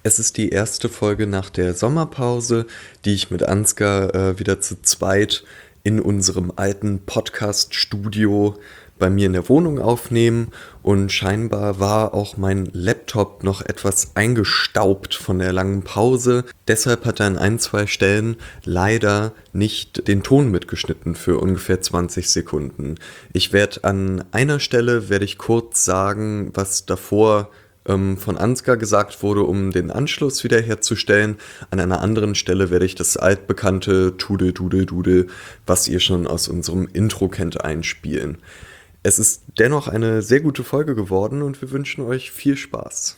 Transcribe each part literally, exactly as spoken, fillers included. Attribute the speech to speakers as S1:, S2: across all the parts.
S1: Es ist die erste Folge nach der Sommerpause, die ich mit Ansgar äh, wieder zu zweit in unserem alten Podcast-Studio bei mir in der Wohnung aufnehmen. Und scheinbar war auch mein Laptop noch etwas eingestaubt von der langen Pause. Deshalb hat er an ein, zwei Stellen leider nicht den Ton mitgeschnitten für ungefähr zwanzig Sekunden. Ich werde an einer Stelle, werde ich kurz sagen, was davor von Ansgar gesagt wurde, um den Anschluss wiederherzustellen. An einer anderen Stelle werde ich das altbekannte Tudel, Dudel, Dudel, was ihr schon aus unserem Intro kennt, einspielen. Es ist dennoch eine sehr gute Folge geworden und wir wünschen euch viel Spaß.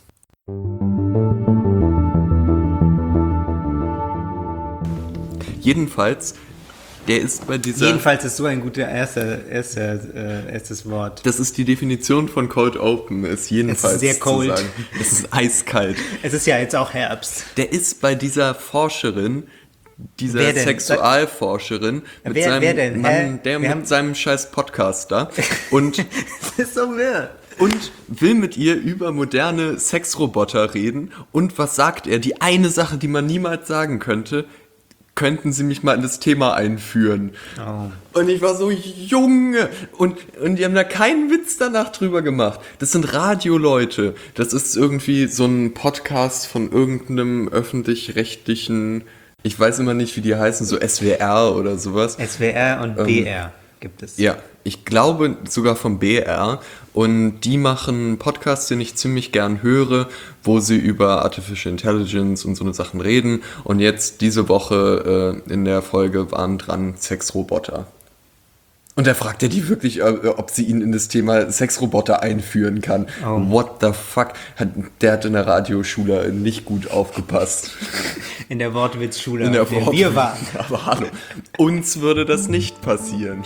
S1: Jedenfalls, der ist bei dieser...
S2: Jedenfalls ist so ein guter erster, erster, äh, erstes Wort.
S1: Das ist die Definition von Cold Open, ist jedenfalls
S2: es ist sehr cold.
S1: zu sagen. Es ist eiskalt.
S2: Es ist ja jetzt auch Herbst.
S1: Der ist bei dieser Forscherin, dieser
S2: wer denn?
S1: Sexualforscherin, mit
S2: wer,
S1: seinem
S2: wer denn?
S1: Mann, der
S2: Wir
S1: mit
S2: haben...
S1: seinem scheiß Podcast da und,
S2: das ist so wirr.
S1: und will mit ihr über moderne Sexroboter reden. Und was sagt er? Die eine Sache, die man niemals sagen könnte: könnten Sie mich mal in das Thema einführen?
S2: Oh.
S1: Und ich war so, Junge! Und, und die haben da keinen Witz danach drüber gemacht. Das sind Radioleute. Das ist irgendwie so ein Podcast von irgendeinem öffentlich-rechtlichen, ich weiß immer nicht, wie die heißen, so S W R oder sowas.
S2: S W R und
S1: Ähm,
S2: B R gibt es.
S1: Ja, ich glaube sogar vom B R. Und die machen einen Podcast, den ich ziemlich gern höre, wo sie über Artificial Intelligence und so eine Sachen reden. Und jetzt diese Woche äh, in der Folge waren dran Sexroboter. Und da fragt er die wirklich, äh, ob sie ihn in das Thema Sexroboter einführen kann.
S2: Oh.
S1: What the fuck? Hat, der hat in der Radioschule nicht gut aufgepasst.
S2: In der Wortwitzschule,
S1: In der
S2: auf der
S1: Wort-
S2: wir waren.
S1: Aber hallo, uns würde das nicht passieren.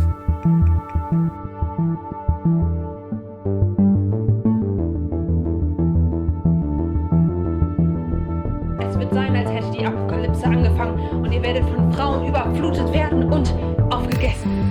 S3: Es wird sein, als hätte die Apokalypse angefangen und ihr werdet von Frauen überflutet werden und aufgegessen.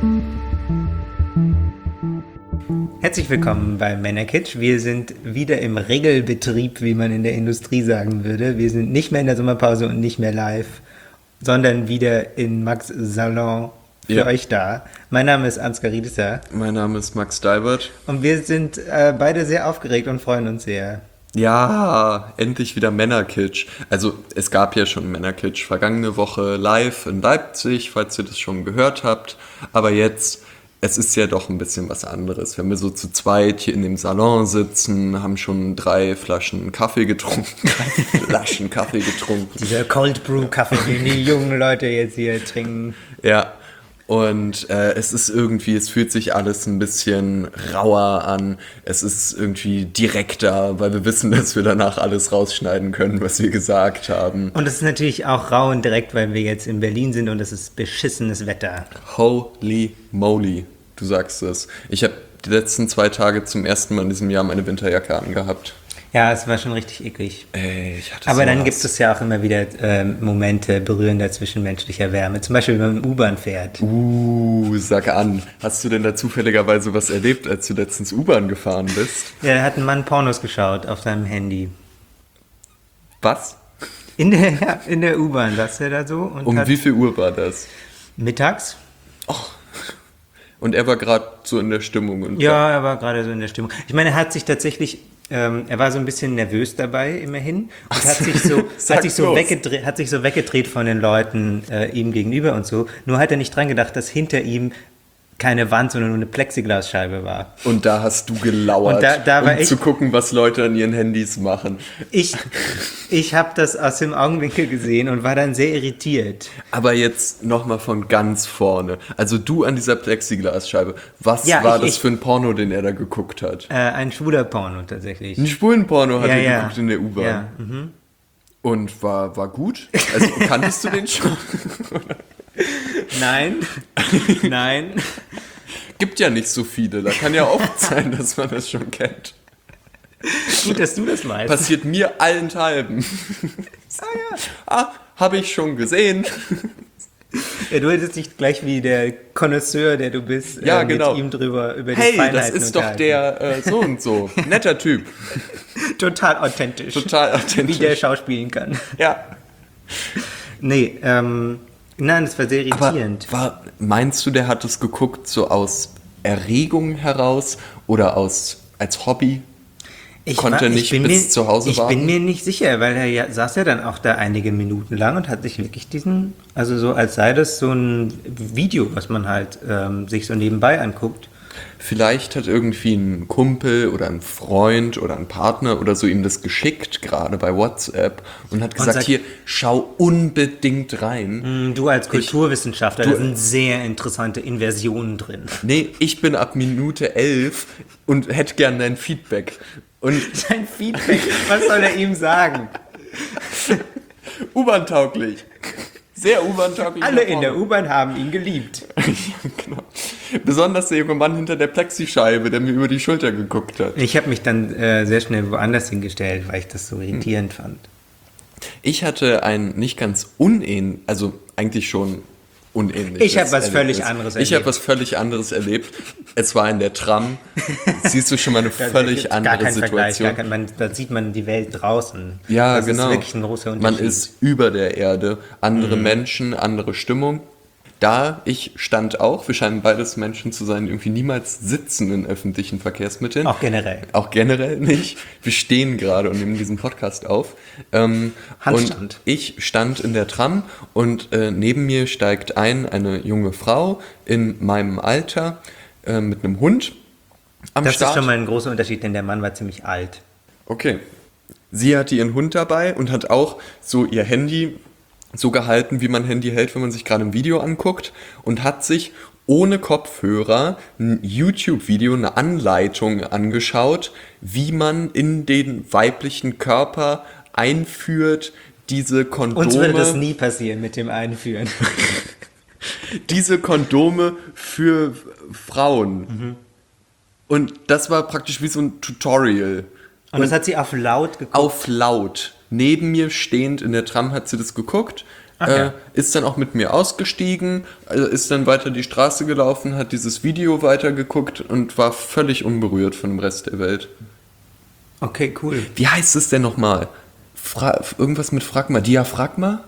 S2: Herzlich willkommen bei Männerkitsch. Wir sind wieder im Regelbetrieb, wie man in der Industrie sagen würde. Wir sind nicht mehr in der Sommerpause und nicht mehr live, sondern wieder in Max Salon für
S1: Ja.
S2: euch da. Mein Name ist Ansgar Riedesser
S1: Mein Name ist Max Deibert.
S2: und wir sind äh, beide sehr aufgeregt und freuen uns sehr.
S1: Ja, endlich wieder Männerkitsch. Also es gab ja schon Männerkitsch vergangene Woche live in Leipzig, falls ihr das schon gehört habt. Aber jetzt, es ist ja doch ein bisschen was anderes. Wenn wir so zu zweit hier in dem Salon sitzen, haben schon drei Flaschen Kaffee getrunken. Drei Flaschen Kaffee getrunken.
S2: Dieser Cold Brew Kaffee, den die jungen Leute jetzt hier trinken.
S1: Ja, und äh, es ist irgendwie, es fühlt sich alles ein bisschen rauer an. Es ist irgendwie direkter, weil wir wissen, dass wir danach alles rausschneiden können, was wir gesagt haben.
S2: Und es ist natürlich auch rau und direkt, weil wir jetzt in Berlin sind und es ist beschissenes Wetter.
S1: Holy moly, du sagst es. Ich habe die letzten zwei Tage zum ersten Mal in diesem Jahr meine Winterjacke angehabt.
S2: Ja, es war schon richtig eklig.
S1: Ey, ich hatte
S2: Aber
S1: so
S2: dann
S1: was.
S2: gibt es ja auch immer wieder ähm, Momente berührender zwischenmenschlicher Wärme. Zum Beispiel, wenn man U-Bahn fährt.
S1: Uh, sag an. Hast du denn da zufälligerweise was erlebt, als du letztens U-Bahn gefahren bist?
S2: Ja, da hat ein Mann Pornos geschaut auf seinem Handy.
S1: Was?
S2: In der, ja, in der U-Bahn saß er da so und
S1: Um
S2: hat
S1: wie viel Uhr war das?
S2: mittags.
S1: Und er war gerade so in der Stimmung. Und
S2: Ja, er war gerade so in der Stimmung. Ich meine, er hat sich tatsächlich, ähm, er war so ein bisschen nervös dabei, immerhin. Und hat sich so,
S1: Sag
S2: hat sich so,
S1: bloß.
S2: weggedreht, hat sich so weggedreht von den Leuten äh, ihm gegenüber und so. Nur hat er nicht dran gedacht, dass hinter ihm keine Wand, sondern nur eine Plexiglasscheibe war.
S1: Und da hast du gelauert,
S2: Und da- da war
S1: um
S2: ich-
S1: zu gucken, was Leute an ihren Handys machen.
S2: Ich, ich habe das aus dem Augenwinkel gesehen und war dann sehr irritiert.
S1: Aber jetzt nochmal von ganz vorne. Also du an dieser Plexiglasscheibe. Was
S2: Ja,
S1: war
S2: ich-
S1: das
S2: ich-
S1: für ein Porno, den er da geguckt hat?
S2: Äh, ein schwuler Porno tatsächlich.
S1: Ein Schwulenporno hat
S2: Ja,
S1: er
S2: ja.
S1: geguckt in der U-Bahn.
S2: Ja, mhm.
S1: Und war, war gut? Also kanntest du den schon?
S2: Nein, nein.
S1: Gibt ja nicht so viele. Da kann ja oft sein, dass man das schon kennt.
S2: Gut, dass du das weißt.
S1: Passiert mir allenthalben.
S2: Ah, ja.
S1: Ah, habe ich schon gesehen.
S2: Ja, du hättest dich gleich wie der Connoisseur, der du bist,
S1: Ja,
S2: äh, mit
S1: genau.
S2: ihm drüber über die
S1: Hey,
S2: Feinheiten
S1: das ist doch
S2: unterhalten.
S1: der äh, so und so. Netter Typ.
S2: Total authentisch.
S1: Total authentisch.
S2: Wie der schauspielen kann.
S1: Ja.
S2: Nee, ähm, nein, das war sehr irritierend.
S1: Aber war, meinst du, der hat es geguckt so aus Erregung heraus oder aus als Hobby?
S2: Ich
S1: Konnte
S2: war, ich
S1: nicht
S2: bin
S1: bis
S2: mir,
S1: zu Hause
S2: ich
S1: warten?
S2: Ich bin mir nicht sicher, weil er ja, saß ja dann auch da einige Minuten lang und hat sich wirklich diesen, also so als sei das so ein Video, was man halt ähm, sich so nebenbei anguckt.
S1: Vielleicht hat irgendwie ein Kumpel oder ein Freund oder ein Partner oder so ihm das geschickt, gerade bei WhatsApp, und hat gesagt,
S2: sagt,
S1: hier, schau unbedingt rein.
S2: Du als Kulturwissenschaftler,
S1: Ich, du,
S2: da sind sehr interessante Inversionen drin.
S1: Nee, ich bin ab Minute elf und hätte gern dein Feedback. Und
S2: Dein Feedback, was soll er ihm sagen?
S1: U-Bahn-tauglich. Sehr U-Bahn-tauglich.
S2: Alle in der U-Bahn haben ihn geliebt.
S1: Ja, genau. Besonders der junge Mann hinter der Plexischeibe, der mir über die Schulter geguckt hat.
S2: Ich habe mich dann äh, sehr schnell woanders hingestellt, weil ich das so irritierend fand.
S1: Ich hatte ein nicht ganz unähnlich, also eigentlich schon unähnliches
S2: Ich habe was
S1: Erlebnis.
S2: völlig anderes erlebt.
S1: Ich habe was völlig anderes erlebt. Es war in der Tram. Siehst du schon mal eine
S2: Da
S1: völlig
S2: gibt's
S1: andere
S2: gar keinen Vergleich,
S1: Situation.
S2: gar kein, man, da sieht man die Welt draußen.
S1: Ja,
S2: das
S1: genau.
S2: Das ist wirklich ein großer
S1: Man
S2: Unterschied.
S1: ist über der Erde, andere
S2: Mhm.
S1: Menschen, andere Stimmung. Da, ich stand auch, wir scheinen beides Menschen zu sein, die irgendwie niemals sitzen in öffentlichen Verkehrsmitteln.
S2: Auch generell.
S1: Auch generell nicht. Wir stehen gerade und nehmen diesen Podcast auf. Ähm,
S2: Handstand.
S1: Und ich stand in der Tram und äh, neben mir steigt ein eine junge Frau in meinem Alter äh, mit einem Hund am
S2: Das
S1: Start.
S2: ist schon mal ein großer Unterschied, denn der Mann war ziemlich alt.
S1: Okay. Sie hatte ihren Hund dabei und hat auch so ihr Handy so gehalten, wie man Handy hält, wenn man sich gerade ein Video anguckt, und hat sich ohne Kopfhörer ein YouTube-Video, eine Anleitung angeschaut, wie man in den weiblichen Körper einführt, diese Kondome,
S2: Uns würde das nie passieren mit dem Einführen.
S1: diese Kondome für Frauen.
S2: Mhm.
S1: Und das war praktisch wie so ein Tutorial.
S2: Und das hat sie auf laut geguckt.
S1: Auf laut. Neben mir stehend in der Tram hat sie das geguckt,
S2: Ach
S1: äh,
S2: ja.
S1: ist dann auch mit mir ausgestiegen, äh, ist dann weiter die Straße gelaufen, hat dieses Video weitergeguckt und war völlig unberührt von dem Rest der Welt.
S2: Okay, cool.
S1: Wie heißt es denn nochmal? Fra- irgendwas mit Phragma. Diaphragma?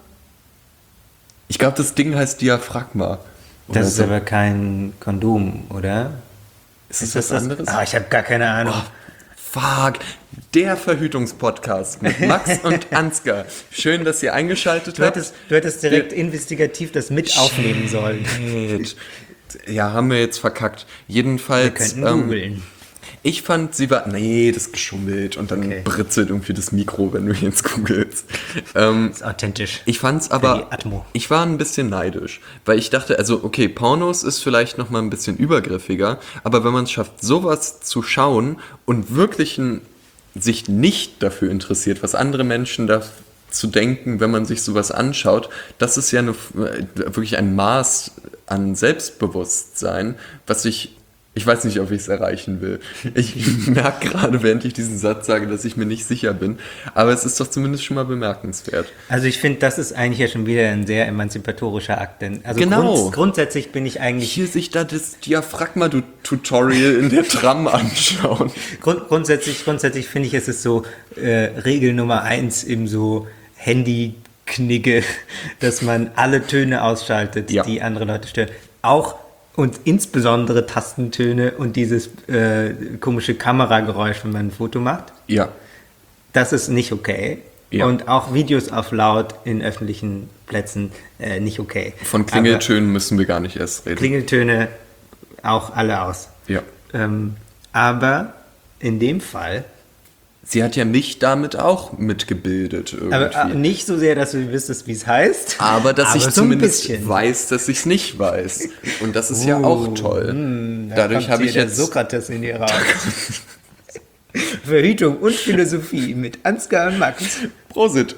S1: Ich glaube, das Ding heißt Diaphragma. Oder
S2: Das ist
S1: so.
S2: aber kein Kondom, oder?
S1: Ist das was anderes?
S2: Ah, ich habe gar keine Ahnung.
S1: Oh, fuck. Der Verhütungspodcast mit Max und Ansgar. Schön, dass ihr eingeschaltet
S2: Du
S1: habt.
S2: hättest, du hättest direkt investigativ das mit aufnehmen sollen.
S1: Shit. Ja, haben wir jetzt verkackt. Jedenfalls.
S2: Wir könnten
S1: ähm,
S2: googeln.
S1: Ich fand, sie war. Nee, das ist geschummelt und dann
S2: Okay.
S1: britzelt irgendwie das Mikro, wenn du jetzt googelst. Ähm,
S2: Das ist authentisch.
S1: ich fand's
S2: die
S1: aber.
S2: Atmo.
S1: Ich war ein bisschen neidisch, weil ich dachte, also, okay, Pornos ist vielleicht nochmal ein bisschen übergriffiger, aber wenn man es schafft, sowas zu schauen und wirklich ein, sich nicht dafür interessiert, was andere Menschen da zu denken, wenn man sich sowas anschaut, das ist ja eine, wirklich ein Maß an Selbstbewusstsein, was ich, ich weiß nicht, ob ich es erreichen will. Ich merke gerade, während ich diesen Satz sage, dass ich mir nicht sicher bin, aber es ist doch zumindest schon mal bemerkenswert.
S2: Also ich finde, das ist eigentlich ja schon wieder ein sehr emanzipatorischer Akt. Denn also
S1: Genau.
S2: grunds- grundsätzlich bin ich eigentlich
S1: Hier sich da das Diaphragma-Tutorial in der Tram anschauen.
S2: Grund, grundsätzlich, grundsätzlich finde ich, es ist so äh, Regel Nummer eins im so Handy-Knigge, dass man alle Töne ausschaltet,
S1: Ja.
S2: die andere Leute stören. Auch und insbesondere Tastentöne und dieses äh, komische Kamerageräusch, wenn man ein Foto macht.
S1: Ja.
S2: Das ist nicht okay.
S1: Ja.
S2: Und auch Videos auf laut in öffentlichen Plätzen äh, nicht okay.
S1: Von Klingeltönen müssen wir gar nicht erst
S2: Aber
S1: reden.
S2: Klingeltöne auch alle aus.
S1: Ja.
S2: Ähm, aber in dem Fall
S1: Sie hat ja mich damit auch mitgebildet irgendwie.
S2: Aber äh, nicht so sehr, dass du wüsstest, wie es heißt.
S1: Aber dass
S2: aber
S1: ich
S2: so ein
S1: zumindest
S2: bisschen.
S1: weiß, dass ich es nicht weiß. Und das ist ja auch toll.
S2: Hm, da
S1: Dadurch
S2: kommt
S1: habe
S2: hier
S1: ich
S2: der
S1: jetzt...
S2: Sokrates in dir raus. Verhütung und Philosophie mit Ansgar und Max.
S1: Prosit.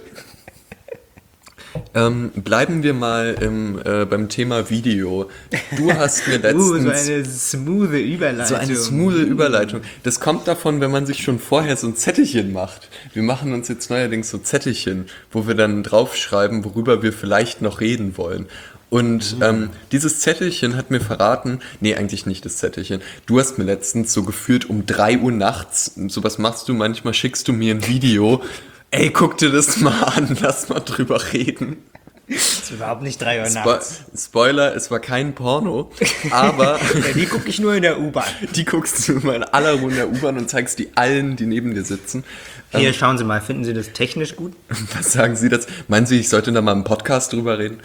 S1: Ähm, bleiben wir mal im, äh, beim Thema Video. Du hast mir letztens...
S2: Uh, so eine smooth Überleitung.
S1: So eine smoothe Überleitung. Das kommt davon, wenn man sich schon vorher so ein Zettelchen macht. Wir machen uns jetzt neuerdings so Zettelchen, wo wir dann draufschreiben, worüber wir vielleicht noch reden wollen. Und ähm, dieses Zettelchen hat mir verraten, nee, eigentlich nicht das Zettelchen. Du hast mir letztens so gefühlt um drei Uhr nachts, sowas machst du manchmal, schickst du mir ein Video. Ey, guck dir das mal an, lass mal drüber reden.
S2: Es ist überhaupt nicht drei Uhr
S1: Spo-
S2: nachts.
S1: Spoiler, es war kein Porno, aber
S2: Ja, die gucke ich nur in der U-Bahn.
S1: die guckst du mal in aller Ruhe in der U-Bahn und zeigst die allen, die neben dir sitzen.
S2: Hier,
S1: Ähm,
S2: schauen Sie mal, finden Sie das technisch gut?
S1: was sagen Sie dazu? Meinen Sie, ich sollte da mal im Podcast drüber reden?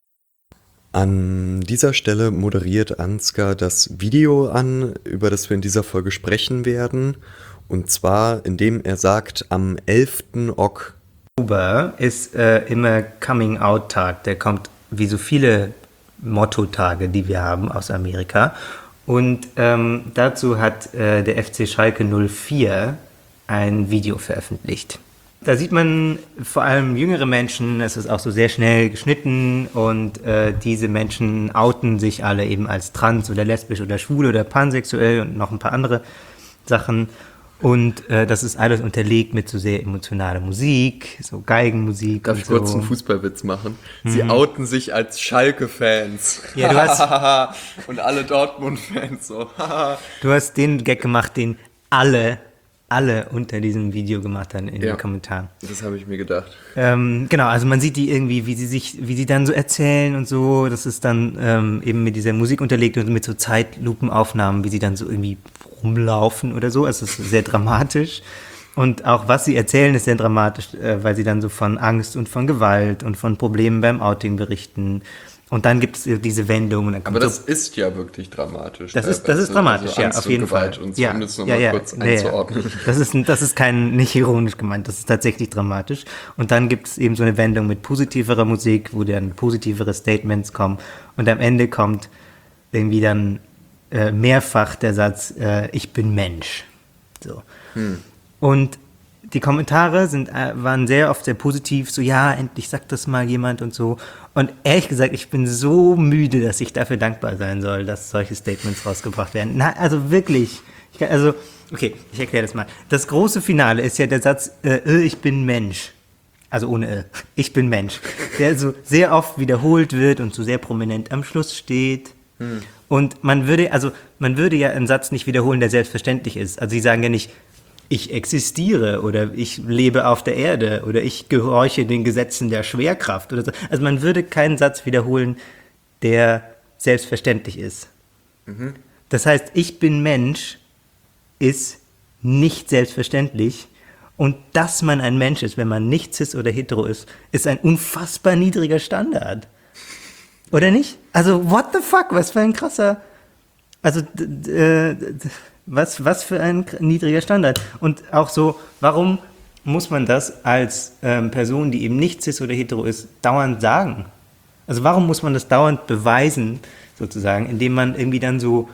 S1: An dieser Stelle moderiert Ansgar das Video an, über das wir in dieser Folge sprechen werden. Und zwar, indem er sagt, am elften Oktober.
S2: Oktober ist äh, immer Coming-out-Tag. Der kommt wie so viele Motto-Tage, die wir haben aus Amerika. Und ähm, dazu hat äh, der F C Schalke null vier ein Video veröffentlicht. Da sieht man vor allem jüngere Menschen, es ist auch so sehr schnell geschnitten und äh, diese Menschen outen sich alle eben als trans oder lesbisch oder schwul oder pansexuell und noch ein paar andere Sachen. Und äh, das ist alles unterlegt mit so sehr emotionaler Musik, so Geigenmusik.
S1: Darf
S2: und
S1: ich kurz
S2: so.
S1: einen Fußballwitz machen? Sie outen sich als Schalke-Fans.
S2: Ja, du hast-
S1: und alle Dortmund-Fans so.
S2: Du hast den Gag gemacht, den alle, alle unter diesem Video gemacht haben in
S1: Ja.
S2: den Kommentaren.
S1: Das habe ich mir gedacht.
S2: Ähm, genau, also man sieht die irgendwie, wie sie sich, wie sie dann so erzählen und so. Das ist dann ähm, eben mit dieser Musik unterlegt und mit so Zeitlupenaufnahmen, wie sie dann so irgendwie rumlaufen oder so. Also es ist sehr dramatisch. Und auch was sie erzählen, ist sehr dramatisch, äh, weil sie dann so von Angst und von Gewalt und von Problemen beim Outing berichten. Und dann gibt es diese Wendung. Und dann kommt
S1: Aber
S2: so
S1: das ist ja wirklich dramatisch.
S2: Das ist, das ist
S1: teilweise.
S2: dramatisch,
S1: Also
S2: ja,
S1: Angst
S2: auf
S1: und
S2: jeden
S1: Gewalt
S2: Fall.
S1: Und
S2: ja,
S1: um das
S2: ja,
S1: nochmal
S2: ja,
S1: kurz
S2: ja, ja.
S1: einzuordnen.
S2: Das ist, das ist kein, nicht ironisch gemeint, das ist tatsächlich dramatisch. Und dann gibt es eben so eine Wendung mit positiverer Musik, wo dann positivere Statements kommen. Und am Ende kommt irgendwie dann äh, mehrfach der Satz, äh, ich bin Mensch. So.
S1: Hm.
S2: Und die Kommentare sind, äh, waren sehr oft sehr positiv, so ja, endlich sagt das mal jemand und so. Und ehrlich gesagt, ich bin so müde, dass ich dafür dankbar sein soll, dass solche Statements rausgebracht werden. Na, also wirklich. Ich kann, also, okay, ich erkläre das mal. Das große Finale ist ja der Satz, äh, ich bin Mensch. Also ohne äh, ich bin Mensch. Der so sehr oft wiederholt wird und so sehr prominent am Schluss steht. Hm. Und man würde, also man würde ja einen Satz nicht wiederholen, der selbstverständlich ist. Also sie sagen ja nicht, ich existiere oder ich lebe auf der Erde oder ich gehorche den Gesetzen der Schwerkraft oder so. Also man würde keinen Satz wiederholen, der selbstverständlich ist. Mhm. Das heißt, ich bin Mensch ist nicht selbstverständlich und dass man ein Mensch ist, wenn man nicht cis oder hetero ist, ist ein unfassbar niedriger Standard. Oder nicht? Also what the fuck, was für ein krasser... Also d- d- d- Was, was für ein niedriger Standard. Und auch so, warum muss man das als ähm, Person, die eben nicht cis oder hetero ist, dauernd sagen? Also warum muss man das dauernd beweisen, sozusagen, indem man irgendwie dann so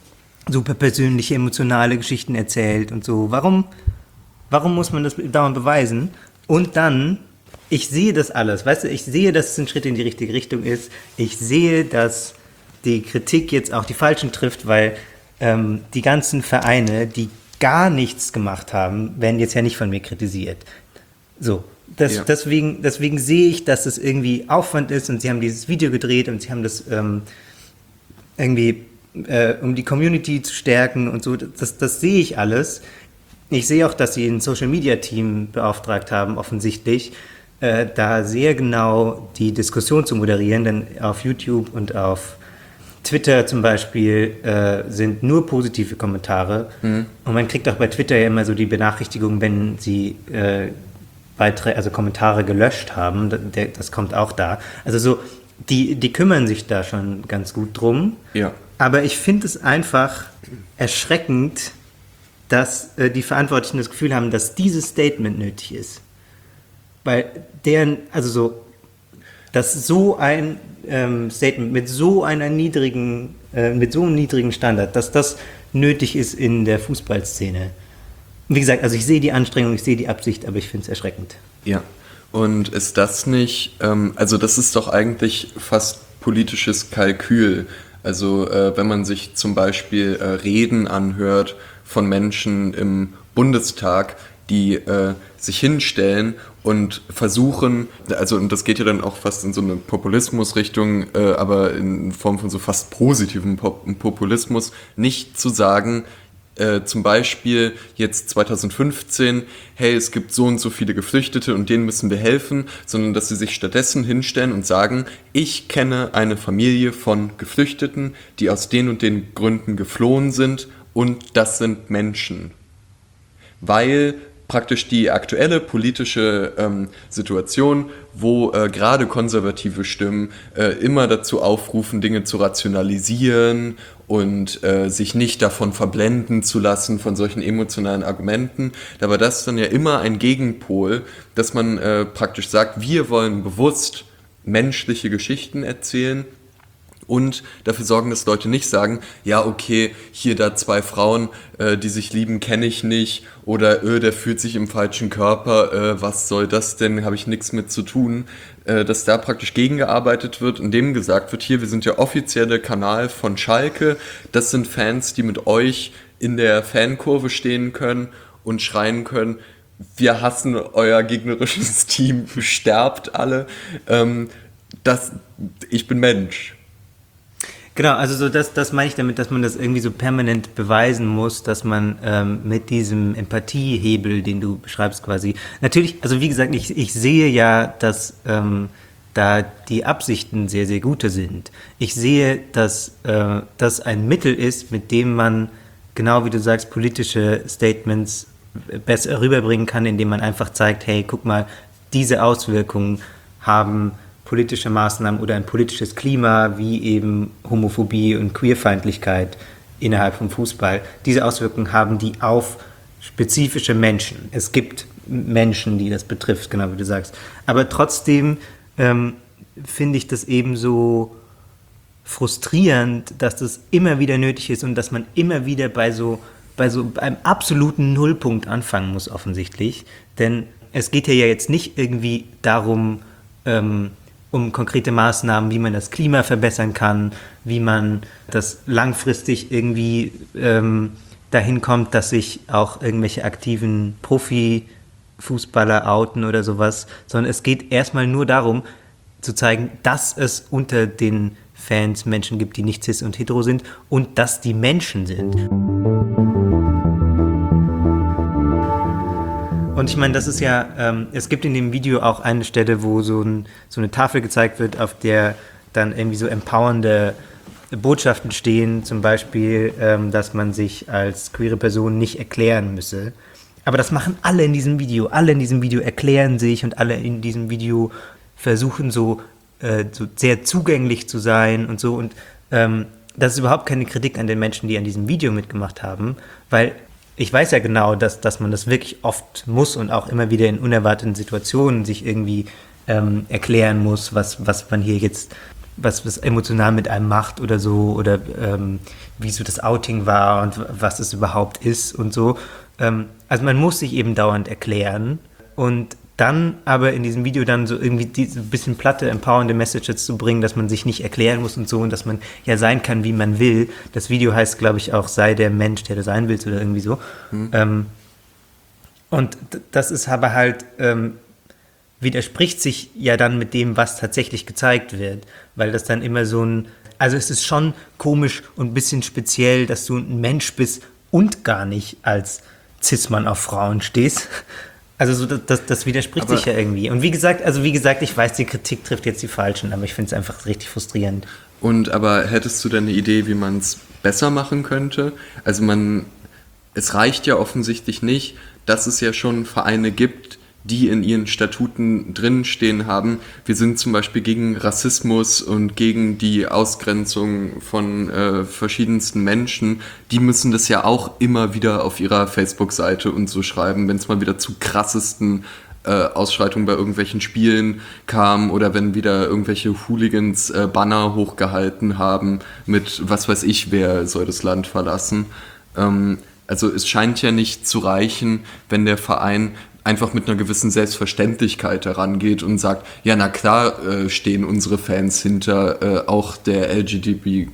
S2: super persönliche, emotionale Geschichten erzählt und so? Warum, warum muss man das dauernd beweisen? Und dann, ich sehe das alles, weißt du, ich sehe, dass es ein Schritt in die richtige Richtung ist. Ich sehe, dass die Kritik jetzt auch die Falschen trifft, weil ähm, die ganzen Vereine, die gar nichts gemacht haben, werden jetzt ja nicht von mir kritisiert. So, das,
S1: Ja.
S2: deswegen, deswegen sehe ich, dass es irgendwie Aufwand ist und sie haben dieses Video gedreht und sie haben das ähm, irgendwie, äh, um die Community zu stärken und so, das, das sehe ich alles. Ich sehe auch, dass sie ein Social-Media-Team beauftragt haben, offensichtlich, äh, da sehr genau die Diskussion zu moderieren, denn auf YouTube und auf Twitter zum Beispiel äh, sind nur positive Kommentare. Mhm. Und man kriegt auch bei Twitter ja immer so die Benachrichtigung, wenn sie äh, Beiträ- also Kommentare gelöscht haben. Der, das kommt auch da. Also so, die, die kümmern sich da schon ganz gut drum.
S1: Ja.
S2: Aber ich finde es einfach erschreckend, dass äh, die Verantwortlichen das Gefühl haben, dass dieses Statement nötig ist. Weil deren, also so, dass so ein ähm, Statement mit so einer niedrigen, äh, mit so einem niedrigen Standard, dass das nötig ist in der Fußballszene. Wie gesagt, also ich sehe die Anstrengung, ich sehe die Absicht, aber ich finde es erschreckend.
S1: Ja. Und ist das nicht, ähm, also das ist doch eigentlich fast politisches Kalkül. Also äh, wenn man sich zum Beispiel äh, Reden anhört von Menschen im Bundestag, die äh, sich hinstellen und versuchen, also und das geht ja dann auch fast in so eine Populismusrichtung, äh, aber in Form von so fast positivem Pop- Populismus, nicht zu sagen, Äh, zum Beispiel jetzt zwanzig fünfzehn, hey, es gibt so und so viele Geflüchtete und denen müssen wir helfen, sondern dass sie sich stattdessen hinstellen und sagen, ich kenne eine Familie von Geflüchteten, die aus den und den Gründen geflohen sind und das sind Menschen. Weil praktisch die aktuelle politische ähm, Situation, wo äh, gerade konservative Stimmen äh, immer dazu aufrufen, Dinge zu rationalisieren und äh, sich nicht davon verblenden zu lassen von solchen emotionalen Argumenten. Da war das dann ja immer ein Gegenpol, dass man äh, praktisch sagt, wir wollen bewusst menschliche Geschichten erzählen und dafür sorgen, dass Leute nicht sagen, ja okay, hier da zwei Frauen, äh, die sich lieben, kenne ich nicht, oder öh, der fühlt sich im falschen Körper, äh, was soll das denn, habe ich nichts mit zu tun, äh, dass da praktisch gegengearbeitet wird, indem gesagt wird, hier, wir sind der offizielle Kanal von Schalke, das sind Fans, die mit euch in der Fankurve stehen können und schreien können, wir hassen euer gegnerisches Team, sterbt alle, ähm, das, ich bin Mensch.
S2: Genau, also so das, das meine ich damit, dass man das irgendwie so permanent beweisen muss, dass man ähm, mit diesem Empathiehebel, den du beschreibst quasi, natürlich, also wie gesagt, ich, ich sehe ja, dass ähm, da die Absichten sehr, sehr gute sind. Ich sehe, dass äh, das ein Mittel ist, mit dem man, genau wie du sagst, politische Statements besser rüberbringen kann, indem man einfach zeigt, hey, guck mal, diese Auswirkungen haben politische Maßnahmen oder ein politisches Klima wie eben Homophobie und Queerfeindlichkeit innerhalb vom Fußball. Diese Auswirkungen haben die auf spezifische Menschen. Es gibt Menschen, die das betrifft, genau wie du sagst. Aber trotzdem ähm, finde ich das eben so frustrierend, dass das immer wieder nötig ist und dass man immer wieder bei so, bei so einem absoluten Nullpunkt anfangen muss offensichtlich. Denn es geht ja jetzt nicht irgendwie darum, ähm, um konkrete Maßnahmen, wie man das Klima verbessern kann, wie man das langfristig irgendwie ähm, dahin kommt, dass sich auch irgendwelche aktiven Profifußballer outen oder sowas, sondern es geht erstmal nur darum, zu zeigen, dass es unter den Fans Menschen gibt, die nicht cis und hetero sind und dass die Menschen sind. Und ich meine, das ist ja, ähm, es gibt in dem Video auch eine Stelle, wo so, ein, so eine Tafel gezeigt wird, auf der dann irgendwie so empowernde Botschaften stehen, zum Beispiel, ähm, dass man sich als queere Person nicht erklären müsse. Aber das machen alle in diesem Video. Alle in diesem Video erklären sich und alle in diesem Video versuchen so, äh, so sehr zugänglich zu sein und so. Und ähm, das ist überhaupt keine Kritik an den Menschen, die an diesem Video mitgemacht haben, weil ich weiß ja genau, dass, dass man das wirklich oft muss und auch immer wieder in unerwarteten Situationen sich irgendwie ähm, erklären muss, was, was man hier jetzt, was, was emotional mit einem macht oder so, oder ähm, wie so das Outing war und was es überhaupt ist und so. Ähm, also man muss sich eben dauernd erklären und dann aber in diesem Video dann so irgendwie diese bisschen platte, empowernde Messages zu bringen, dass man sich nicht erklären muss und so und dass man ja sein kann, wie man will. Das Video heißt, glaube ich, auch sei der Mensch, der du sein willst oder irgendwie so. Mhm. Ähm, und das ist aber halt, ähm, widerspricht sich ja dann mit dem, was tatsächlich gezeigt wird, weil das dann immer so ein, also es ist schon komisch und ein bisschen speziell, dass du ein Mensch bist und gar nicht als Cis-Mann auf Frauen stehst. Also so, das, das widerspricht aber sich ja irgendwie. Und wie gesagt, also wie gesagt, ich weiß, die Kritik trifft jetzt die Falschen, aber ich finde es einfach richtig frustrierend.
S1: Und aber hättest du denn eine Idee, wie man es besser machen könnte? Also man, es reicht ja offensichtlich nicht, dass es ja schon Vereine gibt, die in ihren Statuten drin stehen haben, wir sind zum Beispiel gegen Rassismus und gegen die Ausgrenzung von äh, verschiedensten Menschen, die müssen das ja auch immer wieder auf ihrer Facebook-Seite und so schreiben, wenn es mal wieder zu krassesten äh, Ausschreitungen bei irgendwelchen Spielen kam oder wenn wieder irgendwelche Hooligans äh, Banner hochgehalten haben mit was weiß ich, wer soll das Land verlassen. Ähm, also es scheint ja nicht zu reichen, wenn der Verein einfach mit einer gewissen Selbstverständlichkeit herangeht und sagt, ja, na klar äh, stehen unsere Fans hinter äh, auch der L G B T.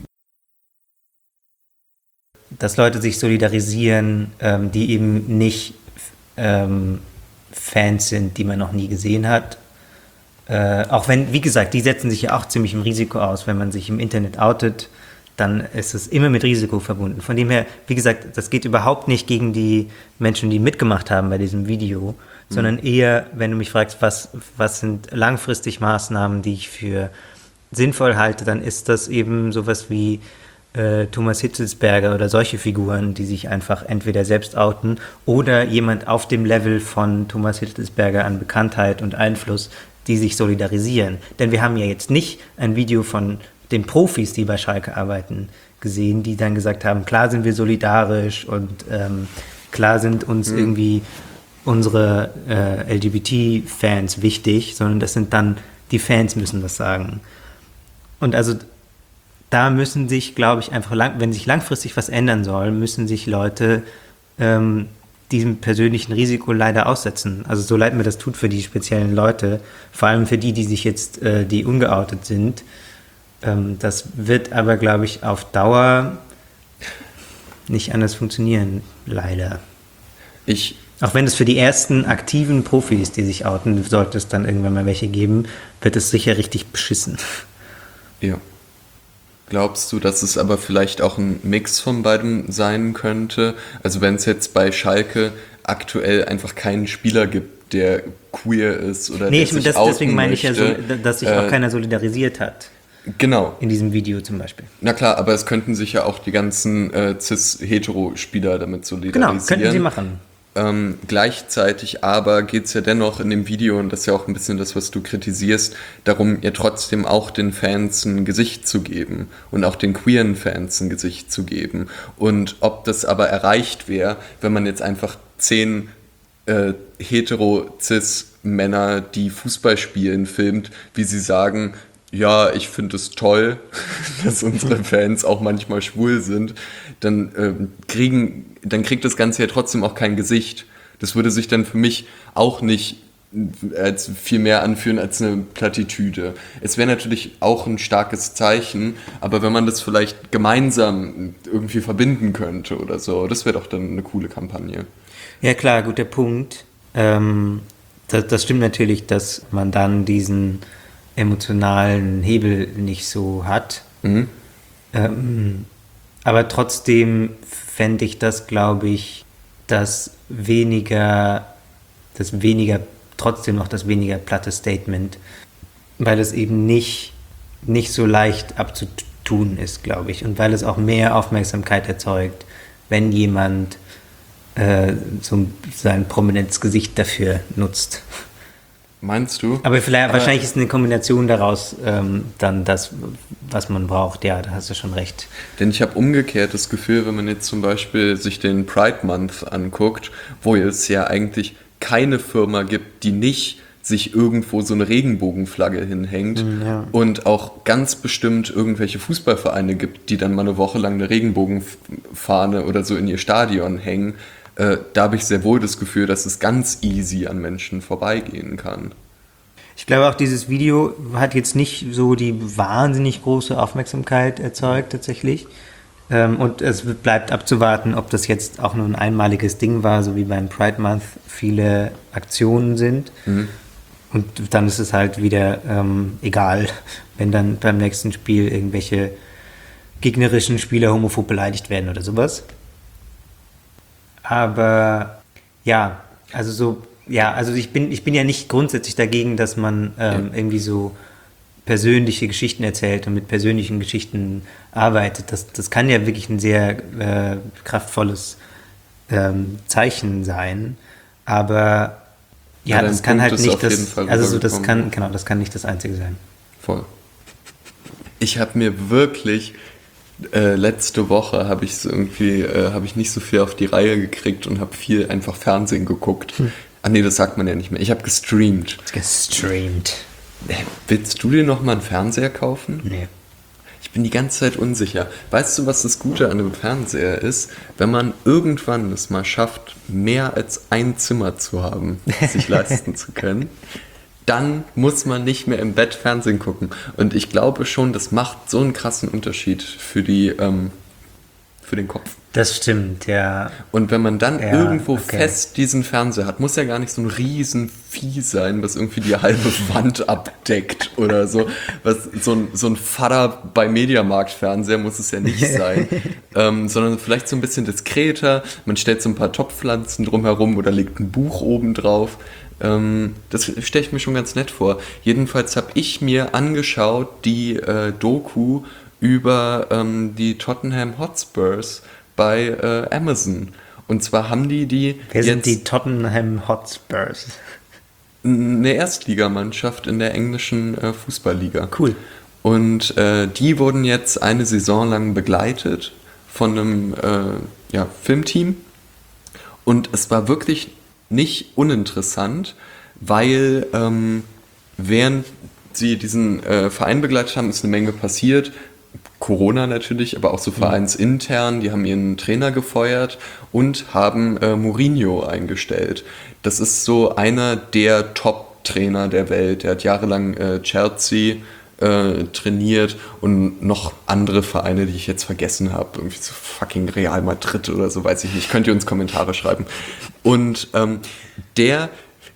S2: Dass Leute sich solidarisieren, ähm, die eben nicht ähm, Fans sind, die man noch nie gesehen hat. Äh, auch wenn, wie gesagt, die setzen sich ja auch ziemlich im Risiko aus. Wenn man sich im Internet outet, dann ist es immer mit Risiko verbunden. Von dem her, wie gesagt, das geht überhaupt nicht gegen die Menschen, die mitgemacht haben bei diesem Video, mhm. sondern eher, wenn du mich fragst, was, was sind langfristig Maßnahmen, die ich für sinnvoll halte, dann ist das eben sowas wie äh, Thomas Hitzelsberger oder solche Figuren, die sich einfach entweder selbst outen oder jemand auf dem Level von Thomas Hitzelsberger an Bekanntheit und Einfluss, die sich solidarisieren. Denn wir haben ja jetzt nicht ein Video von den Profis, die bei Schalke arbeiten, gesehen, die dann gesagt haben, klar sind wir solidarisch und ähm, klar sind uns mhm. irgendwie unsere äh, L G B T-Fans wichtig, sondern das sind dann, die Fans müssen das sagen. Und also da müssen sich, glaube ich, einfach, lang, wenn sich langfristig was ändern soll, müssen sich Leute ähm, diesem persönlichen Risiko leider aussetzen. Also so leid mir das tut für die speziellen Leute, vor allem für die, die sich jetzt, äh, die ungeoutet sind. Ähm, das wird aber, glaube ich, auf Dauer nicht anders funktionieren, leider.
S1: Ich
S2: Auch wenn es für die ersten aktiven Profis, die sich outen, sollte es dann irgendwann mal welche geben, wird es sicher richtig beschissen.
S1: Ja. Glaubst du, dass es aber vielleicht auch ein Mix von beidem sein könnte? Also wenn es jetzt bei Schalke aktuell einfach keinen Spieler gibt, der queer ist oder
S2: nee,
S1: der
S2: ich,
S1: sich
S2: das,
S1: outen
S2: deswegen meine ich ja so,
S1: möchte,
S2: dass sich
S1: äh,
S2: auch keiner solidarisiert hat.
S1: Genau.
S2: In diesem Video zum Beispiel.
S1: Na klar, aber es könnten sich ja auch die ganzen äh, cis-hetero-Spieler damit solidarisieren.
S2: Genau, könnten sie machen.
S1: Ähm, gleichzeitig aber geht es ja dennoch in dem Video, und das ist ja auch ein bisschen das, was du kritisierst, darum, ja trotzdem auch den Fans ein Gesicht zu geben und auch den queeren Fans ein Gesicht zu geben. Und ob das aber erreicht wäre, wenn man jetzt einfach zehn äh, hetero-cis-Männer, die Fußball spielen, filmt, wie sie sagen, ja, ich finde es toll, dass unsere Fans auch manchmal schwul sind, dann äh, kriegen, dann kriegt das Ganze ja trotzdem auch kein Gesicht. Das würde sich dann für mich auch nicht als viel mehr anfühlen als eine Plattitüde. Es wäre natürlich auch ein starkes Zeichen, aber wenn man das vielleicht gemeinsam irgendwie verbinden könnte oder so, das wäre doch dann eine coole Kampagne.
S2: Ja klar, guter Punkt. Ähm, das, das stimmt natürlich, dass man dann diesen emotionalen Hebel nicht so hat. Mhm. Ähm, aber trotzdem fände ich das, glaube ich, das weniger, das weniger, trotzdem noch das weniger platte Statement, weil es eben nicht, nicht so leicht abzutun ist, glaube ich, und weil es auch mehr Aufmerksamkeit erzeugt, wenn jemand äh, so sein prominentes Gesicht dafür nutzt.
S1: Meinst du?
S2: Aber vielleicht, Aber wahrscheinlich ist eine Kombination daraus ähm, dann das, was man braucht. Ja, da hast du schon recht.
S1: Denn ich habe umgekehrt das Gefühl, wenn man jetzt zum Beispiel sich den Pride Month anguckt, wo es ja eigentlich keine Firma gibt, die nicht sich irgendwo so eine Regenbogenflagge hinhängt ja. und auch ganz bestimmt irgendwelche Fußballvereine gibt, die dann mal eine Woche lang eine Regenbogenfahne oder so in ihr Stadion hängen. Äh, da habe ich sehr wohl das Gefühl, dass es ganz easy an Menschen vorbeigehen kann.
S2: Ich glaube auch, dieses Video hat jetzt nicht so die wahnsinnig große Aufmerksamkeit erzeugt tatsächlich. Ähm, und es bleibt abzuwarten, ob das jetzt auch nur ein einmaliges Ding war, so wie beim Pride Month viele Aktionen sind. Mhm. Und dann ist es halt wieder ähm, egal, wenn dann beim nächsten Spiel irgendwelche gegnerischen Spieler homophob beleidigt werden oder sowas. Aber ja, also so, ja, also ich bin, ich bin ja nicht grundsätzlich dagegen, dass man ähm, ja. irgendwie so persönliche Geschichten erzählt und mit persönlichen Geschichten arbeitet. Das, das kann ja wirklich ein sehr äh, kraftvolles ähm, Zeichen sein. Aber ja, ja das kann Punkt halt nicht das, also so das kann, genau, das kann nicht das Einzige sein.
S1: Voll. Ich habe mir wirklich Äh, letzte Woche habe ich irgendwie äh, habe ich nicht so viel auf die Reihe gekriegt und habe viel einfach Fernsehen geguckt. Hm. Ah nee, das sagt man ja nicht mehr. Ich habe gestreamt.
S2: Gestreamt.
S1: Äh, willst du dir noch mal einen Fernseher kaufen?
S2: Nee.
S1: Ich bin die ganze Zeit unsicher. Weißt du, was das Gute an einem Fernseher ist? Wenn man irgendwann es mal schafft, mehr als ein Zimmer zu haben, sich leisten zu können, dann muss man nicht mehr im Bett Fernsehen gucken. Und ich glaube schon, das macht so einen krassen Unterschied für die, ähm, für den Kopf.
S2: Das stimmt, ja.
S1: Und wenn man dann
S2: Ja,
S1: irgendwo
S2: okay.
S1: fest diesen Fernseher hat, muss ja gar nicht so ein riesen Vieh sein, was irgendwie die halbe Wand abdeckt oder so. Was, so ein, so ein Vater bei Mediamarkt-Fernseher muss es ja nicht sein. ähm, sondern vielleicht so ein bisschen diskreter. Man stellt so ein paar Topfpflanzen drumherum oder legt ein Buch oben drauf. Ähm, das stelle ich mir schon ganz nett vor. Jedenfalls habe ich mir angeschaut die äh, Doku über ähm, die Tottenham Hotspurs bei äh, Amazon. Und zwar haben die die
S2: Wer sind
S1: jetzt
S2: die Tottenham Hotspurs?
S1: eine Erstligamannschaft in der englischen äh, Fußballliga.
S2: Cool.
S1: Und äh, die wurden jetzt eine Saison lang begleitet von einem äh, ja, Filmteam. Und es war wirklich nicht uninteressant, weil ähm, während sie diesen äh, Verein begleitet haben, ist eine Menge passiert. Corona natürlich, aber auch so vereinsintern. Die haben ihren Trainer gefeuert und haben äh, Mourinho eingestellt. Das ist so einer der Top-Trainer der Welt. Der hat jahrelang äh, Chelsea äh, trainiert und noch andere Vereine, die ich jetzt vergessen habe. Irgendwie so fucking Real Madrid oder so, weiß ich nicht. Könnt ihr uns Kommentare schreiben. Und ähm, der...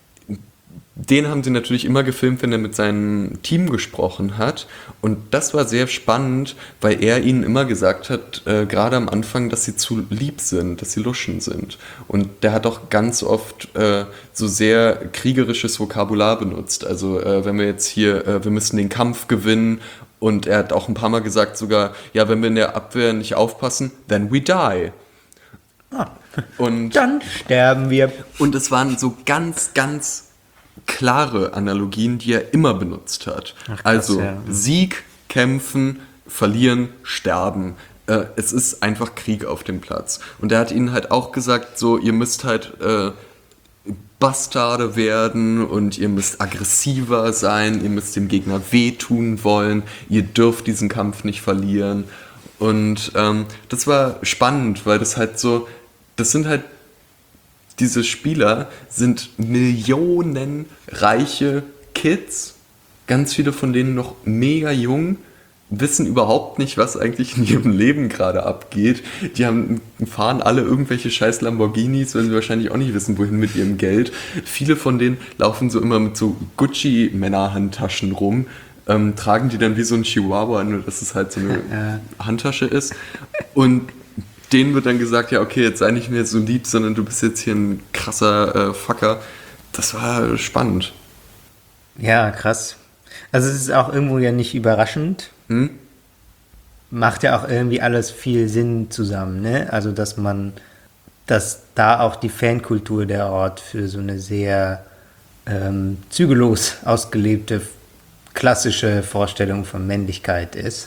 S1: Den haben sie natürlich immer gefilmt, wenn er mit seinem Team gesprochen hat. Und das war sehr spannend, weil er ihnen immer gesagt hat, äh, gerade am Anfang, dass sie zu lieb sind, dass sie Luschen sind. Und der hat auch ganz oft äh, so sehr kriegerisches Vokabular benutzt. Also äh, wenn wir jetzt hier, äh, wir müssen den Kampf gewinnen. Und er hat auch ein paar Mal gesagt sogar, ja, wenn wir in der Abwehr nicht aufpassen, then we die.
S2: Ah.
S1: Und,
S2: Dann sterben wir.
S1: und es waren so ganz, ganz klare Analogien, die er immer benutzt hat.
S2: Ach, krass,
S1: also
S2: ja.
S1: Sieg, Kämpfen, Verlieren, Sterben. Äh, es ist einfach Krieg auf dem Platz. Und er hat ihnen halt auch gesagt, so, ihr müsst halt äh, Bastarde werden und ihr müsst aggressiver sein, ihr müsst dem Gegner wehtun wollen, ihr dürft diesen Kampf nicht verlieren. Und ähm, das war spannend, weil das halt so, das sind halt diese Spieler sind millionenreiche Kids, ganz viele von denen noch mega jung, wissen überhaupt nicht, was eigentlich in ihrem Leben gerade abgeht. Die haben, fahren alle irgendwelche scheiß Lamborghinis, weil sie wahrscheinlich auch nicht wissen, wohin mit ihrem Geld. Viele von denen laufen so immer mit so Gucci-Männerhandtaschen rum, ähm, tragen die dann wie so ein Chihuahua, nur dass es halt so eine
S2: Ja.
S1: Handtasche ist. Und denen wird dann gesagt, ja okay, jetzt sei nicht mehr so lieb, sondern du bist jetzt hier ein krasser äh, Fucker. Das war spannend.
S2: Ja, krass. Also es ist auch irgendwo ja nicht überraschend.
S1: Hm?
S2: Macht ja auch irgendwie alles viel Sinn zusammen, ne? Also dass man, dass da auch die Fankultur der Ort für so eine sehr ähm, zügellos ausgelebte klassische Vorstellung von Männlichkeit ist.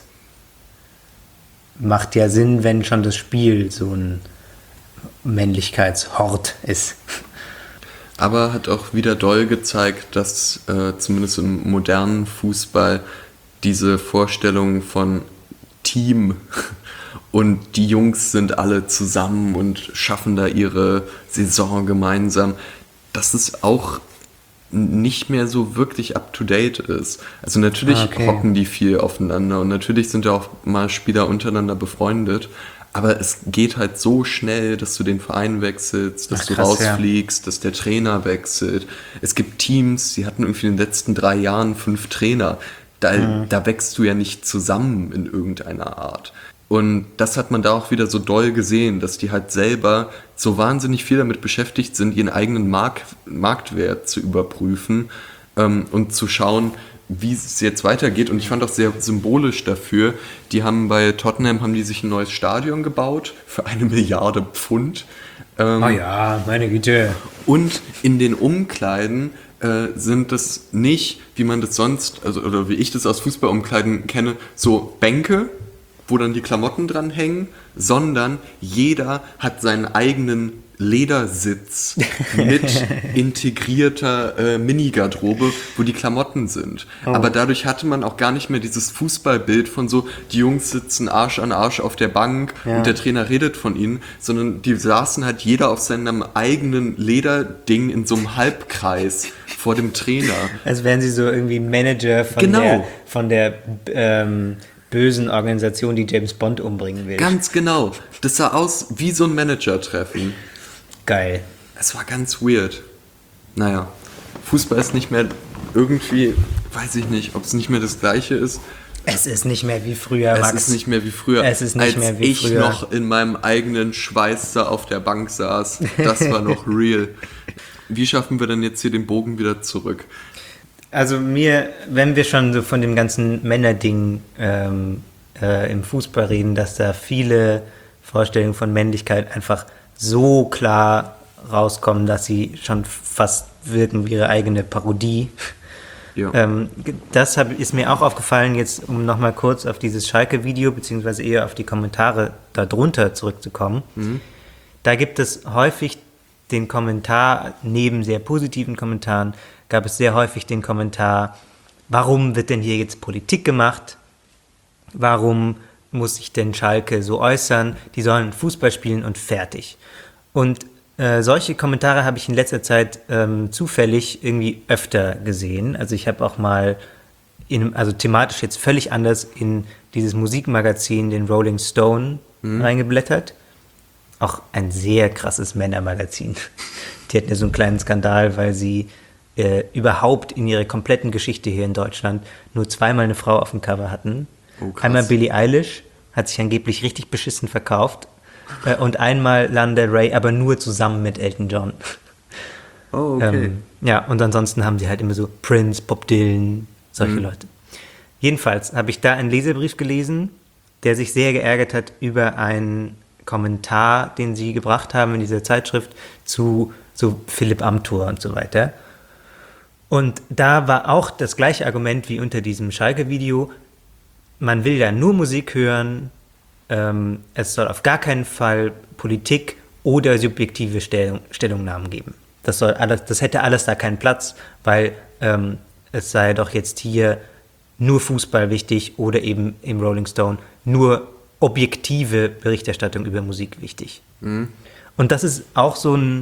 S2: Macht ja Sinn, wenn schon das Spiel so ein Männlichkeitshort ist.
S1: Aber hat auch wieder doll gezeigt, dass äh, zumindest im modernen Fußball diese Vorstellung von Team und die Jungs sind alle zusammen und schaffen da ihre Saison gemeinsam, dass es auch nicht mehr so wirklich up-to-date ist. Also natürlich
S2: Ah, okay.
S1: hocken die viel aufeinander und natürlich sind ja auch mal Spieler untereinander befreundet, aber es geht halt so schnell, dass du den Verein wechselst, dass
S2: Ach,
S1: du
S2: krass, ja.
S1: rausfliegst, dass der Trainer wechselt. Es gibt Teams, die hatten irgendwie in den letzten drei Jahren fünf Trainer. Da,
S2: Mhm.
S1: da wächst du ja nicht zusammen in irgendeiner Art. Und das hat man da auch wieder so doll gesehen, dass die halt selber so wahnsinnig viel damit beschäftigt sind, ihren eigenen Mark- Marktwert zu überprüfen ähm, und zu schauen, wie es jetzt weitergeht. Und ich fand auch sehr symbolisch dafür, die haben bei Tottenham haben die sich ein neues Stadion gebaut für eine Milliarde Pfund. Ähm,
S2: Oh ja, meine Güte.
S1: Und in den Umkleiden äh, sind das nicht, wie man das sonst, also oder wie ich das aus Fußballumkleiden kenne, so Bänke, wo dann die Klamotten dran hängen, sondern jeder hat seinen eigenen Ledersitz mit integrierter äh, Mini-Garderobe, wo die Klamotten sind.
S2: Oh.
S1: Aber dadurch hatte man auch gar nicht mehr dieses Fußballbild von so, die Jungs sitzen Arsch an Arsch auf der Bank
S2: Ja.
S1: und der Trainer redet von ihnen, sondern die saßen halt jeder auf seinem eigenen Lederding in so einem Halbkreis vor dem Trainer.
S2: Als wären sie so irgendwie Manager von
S1: Genau.
S2: der, von der ähm, bösen Organisation, die James Bond umbringen will.
S1: Ganz genau. Das sah aus wie so ein Manager-Treffen.
S2: Geil.
S1: Es war ganz weird. Naja, Fußball ist nicht mehr irgendwie, weiß ich nicht, ob es nicht mehr das Gleiche ist.
S2: Es ist nicht mehr wie früher,
S1: Es
S2: Max.
S1: ist nicht mehr wie früher.
S2: Es ist nicht
S1: als
S2: mehr wie
S1: ich
S2: früher.
S1: noch in meinem eigenen Schweiß da auf der Bank saß. Das war noch real. Wie schaffen wir denn jetzt hier den Bogen wieder zurück?
S2: Also mir, wenn wir schon so von dem ganzen Männerding ähm, äh, im Fußball reden, dass da viele Vorstellungen von Männlichkeit einfach so klar rauskommen, dass sie schon fast wirken wie ihre eigene Parodie.
S1: Ja.
S2: Ähm, das hab, ist mir auch aufgefallen, jetzt um nochmal kurz auf dieses Schalke-Video, beziehungsweise eher auf die Kommentare darunter zurückzukommen. Mhm. Da gibt es häufig den Kommentar, neben sehr positiven Kommentaren, gab es sehr häufig den Kommentar, warum wird denn hier jetzt Politik gemacht? Warum muss sich denn Schalke so äußern? Die sollen Fußball spielen und fertig. Und äh, solche Kommentare habe ich in letzter Zeit ähm, zufällig irgendwie öfter gesehen. Also ich habe auch mal, in, also thematisch jetzt völlig anders, in dieses Musikmagazin, den Rolling Stone, mhm. reingeblättert. Auch ein sehr krasses Männermagazin. Die hatten ja so einen kleinen Skandal, weil sie äh, überhaupt in ihrer kompletten Geschichte hier in Deutschland nur zweimal eine Frau auf dem Cover hatten. Oh, einmal Billie Eilish, hat sich angeblich richtig beschissen verkauft. Äh, und einmal Lana Del Rey, aber nur zusammen mit Elton John.
S1: Oh, okay.
S2: Ähm, ja, und ansonsten haben sie halt immer so Prince, Bob Dylan, solche mhm. Leute. Jedenfalls habe ich da einen Leserbrief gelesen, der sich sehr geärgert hat über einen Kommentar, den sie gebracht haben in dieser Zeitschrift zu so Philipp Amthor und so weiter. Und da war auch das gleiche Argument wie unter diesem Schalke-Video. Man will ja nur Musik hören, ähm, es soll auf gar keinen Fall Politik oder subjektive Stellung, Stellungnahmen geben. Das, soll alles, das hätte alles da keinen Platz, weil ähm, es sei doch jetzt hier nur Fußball wichtig oder eben im Rolling Stone nur objektive Berichterstattung über Musik wichtig. Mhm. Und das ist auch so ein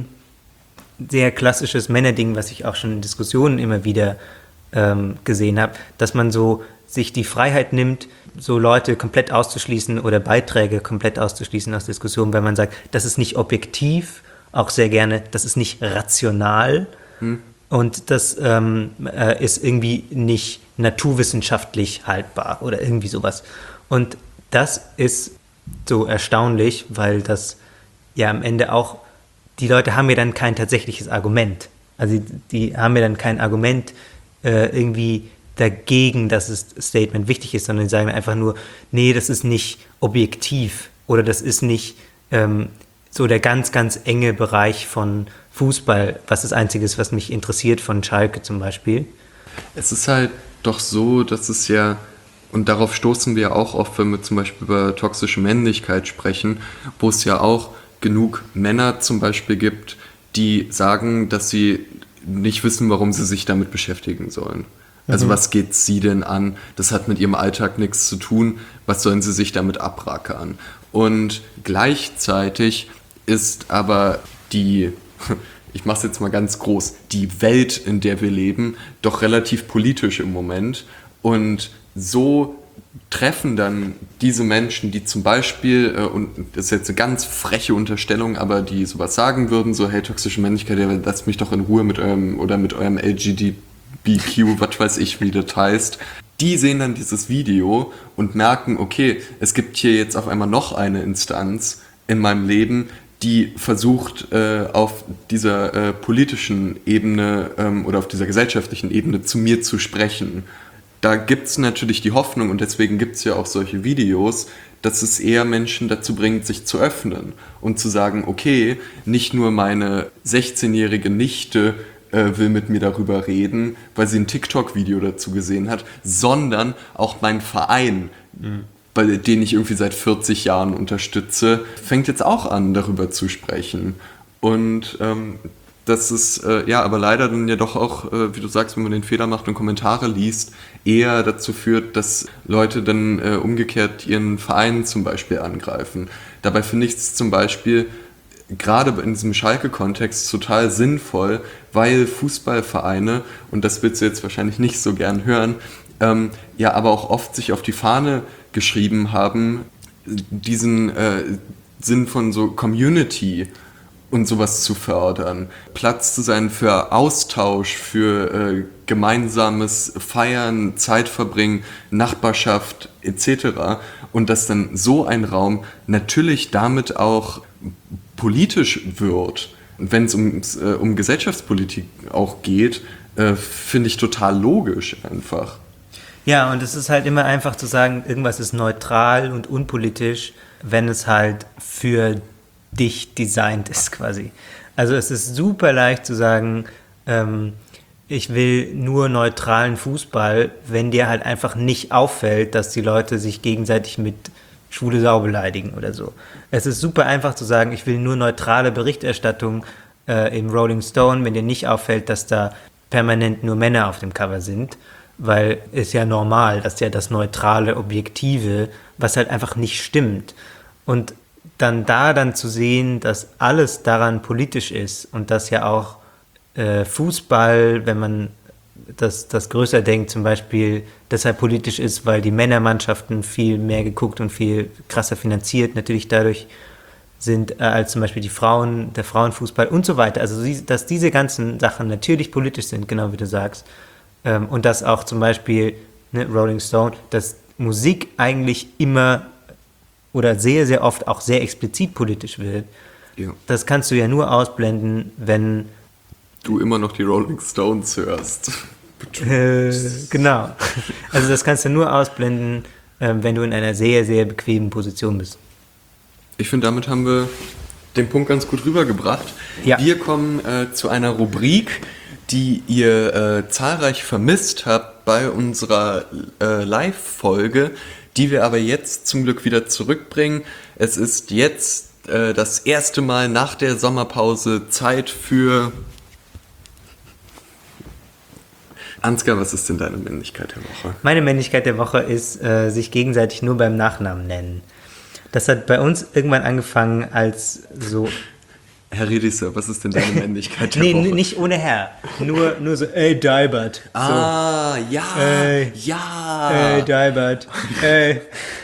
S2: sehr klassisches Männerding, was ich auch schon in Diskussionen immer wieder ähm, gesehen habe, dass man so sich die Freiheit nimmt, so Leute komplett auszuschließen oder Beiträge komplett auszuschließen aus Diskussionen, weil man sagt, das ist nicht objektiv, auch sehr gerne, das ist nicht rational mhm. und das ähm, äh, ist irgendwie nicht naturwissenschaftlich haltbar oder irgendwie sowas. Und das ist so erstaunlich, weil das ja am Ende auch, die Leute haben ja dann kein tatsächliches Argument. Also die, die haben ja dann kein Argument äh, irgendwie dagegen, dass das Statement wichtig ist, sondern die sagen einfach nur, nee, das ist nicht objektiv oder das ist nicht ähm, so der ganz, ganz enge Bereich von Fußball, was das Einzige ist, was mich interessiert von Schalke zum Beispiel.
S1: Es ist halt doch so, dass es ja, und darauf stoßen wir auch oft, wenn wir zum Beispiel über toxische Männlichkeit sprechen, wo es ja auch genug Männer zum Beispiel gibt, die sagen, dass sie nicht wissen, warum sie sich damit beschäftigen sollen. Also mhm. was geht sie denn an? Das hat mit ihrem Alltag nichts zu tun. Was sollen sie sich damit abrackern? Und gleichzeitig ist aber die, ich mache es jetzt mal ganz groß, die Welt, in der wir leben, doch relativ politisch im Moment. Und so treffen dann diese Menschen, die zum Beispiel, äh, und das ist jetzt eine ganz freche Unterstellung, aber die sowas sagen würden, so, hey, toxische Männlichkeit, ja, lasst mich doch in Ruhe mit eurem, oder mit eurem L G B T Q, was weiß ich, wie das heißt. Die sehen dann dieses Video und merken, okay, es gibt hier jetzt auf einmal noch eine Instanz in meinem Leben, die versucht, äh, auf dieser äh, politischen Ebene ähm, oder auf dieser gesellschaftlichen Ebene zu mir zu sprechen. Da gibt es natürlich die Hoffnung, und deswegen gibt es ja auch solche Videos, dass es eher Menschen dazu bringt, sich zu öffnen und zu sagen, okay, nicht nur meine sechzehnjährige Nichte äh, will mit mir darüber reden, weil sie ein TikTok-Video dazu gesehen hat, sondern auch mein Verein, mhm. bei den ich irgendwie seit vierzig Jahren unterstütze, fängt jetzt auch an, darüber zu sprechen. Und ähm, das ist äh, ja aber leider dann ja doch auch, äh, wie du sagst, wenn man den Fehler macht und Kommentare liest, eher dazu führt, dass Leute dann äh, umgekehrt ihren Verein zum Beispiel angreifen. Dabei finde ich es zum Beispiel gerade in diesem Schalke-Kontext total sinnvoll, weil Fußballvereine, und das willst du jetzt wahrscheinlich nicht so gern hören, ähm, ja aber auch oft sich auf die Fahne geschrieben haben, diesen äh, Sinn von so Community und sowas zu fördern, Platz zu sein für Austausch, für äh, gemeinsames Feiern, Zeit verbringen, Nachbarschaft et cetera. Und dass dann so ein Raum natürlich damit auch politisch wird. Und wenn es um, äh, um Gesellschaftspolitik auch geht, äh, finde ich total logisch einfach.
S2: Ja, und es ist halt immer einfach zu sagen, irgendwas ist neutral und unpolitisch, wenn es halt für dich designt ist quasi. Also es ist super leicht zu sagen, ähm, ich will nur neutralen Fußball, wenn dir halt einfach nicht auffällt, dass die Leute sich gegenseitig mit schwule Sau beleidigen oder so. Es ist super einfach zu sagen, ich will nur neutrale Berichterstattung äh, im Rolling Stone, wenn dir nicht auffällt, dass da permanent nur Männer auf dem Cover sind, weil es ja normal, dass ja das neutrale, objektive, was halt einfach nicht stimmt. Und dann da dann zu sehen, dass alles daran politisch ist und dass ja auch äh, Fußball, wenn man das, das größer denkt, zum Beispiel deshalb politisch ist, weil die Männermannschaften viel mehr geguckt und viel krasser finanziert natürlich dadurch sind, äh, als zum Beispiel die Frauen, der Frauenfußball und so weiter. Also dass diese ganzen Sachen natürlich politisch sind, genau wie du sagst. Ähm, und dass auch zum Beispiel ne, Rolling Stone, dass Musik eigentlich immer oder sehr, sehr oft auch sehr explizit politisch wird, ja. Das kannst du ja nur ausblenden, wenn
S1: du immer noch die Rolling Stones hörst.
S2: äh, genau. Also das kannst du nur ausblenden, äh, wenn du in einer sehr, sehr bequemen Position bist.
S1: Ich finde, damit haben wir den Punkt ganz gut rübergebracht. Ja. Wir kommen äh, zu einer Rubrik, die ihr äh, zahlreich vermisst habt bei unserer äh, Live-Folge, die wir aber jetzt zum Glück wieder zurückbringen. Es ist jetzt äh, das erste Mal nach der Sommerpause Zeit für... Ansgar, was ist denn deine Männlichkeit der Woche?
S2: Meine Männlichkeit der Woche ist, äh, sich gegenseitig nur beim Nachnamen nennen. Das hat bei uns irgendwann angefangen als so...
S1: Herr Redisser, was ist denn deine Männlichkeit der
S2: nee,
S1: Woche? Nee,
S2: nicht ohne Herr. Nur, nur so, ey, Deibert. So.
S1: Ah, ja,
S2: ey,
S1: ja.
S2: Ey, Deibert. Ey.